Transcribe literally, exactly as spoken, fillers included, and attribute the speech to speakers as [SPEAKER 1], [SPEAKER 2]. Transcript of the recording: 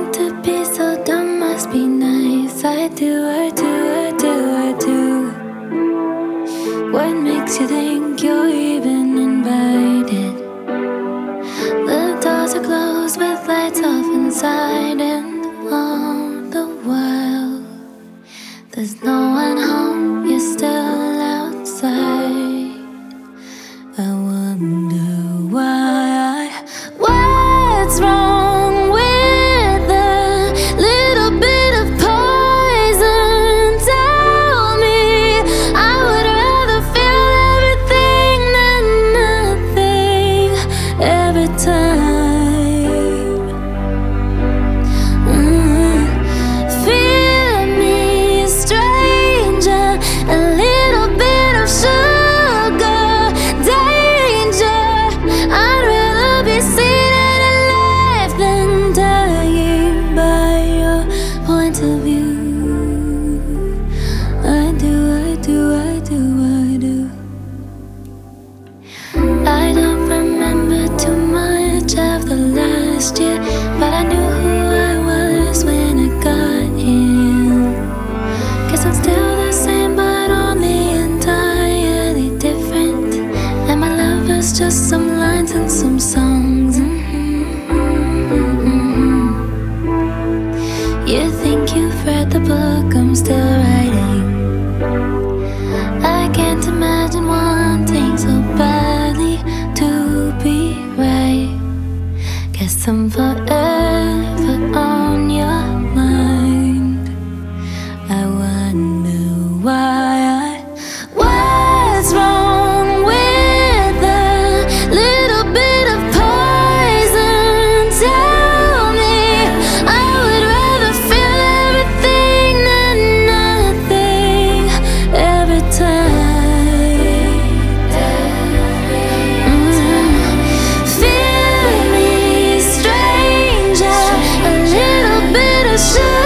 [SPEAKER 1] want to be so dumb, must be nice. I do, I do, I do, I do. What makes you think you're even invited? The doors are closed with lights off inside, and all the while there's no one home, you're still outside. I wonder why. What's wrong with a little bit of poison? Tell me. I would rather feel everything than nothing every time. Mm. Feel me, stranger, a little bit of sugar, danger. I'd rather be seen and alive than dying by your point of view. I do, I do, I do, I do. I don't remember too much of the last year, but I knew who I was when I got here. Guess I'm still the same, but only entirely different. And my love is just some lines and some songs. Mm-hmm. You think you've read the book I'm still writing. I can't imagine wanting so badly to be right. Guess I'm forever on your mind. I wonder why. What's wrong with a little bit of poison? Tell me. I would rather feel everything than nothing every time. Mm. Feel me, stranger, a little bit of sugar.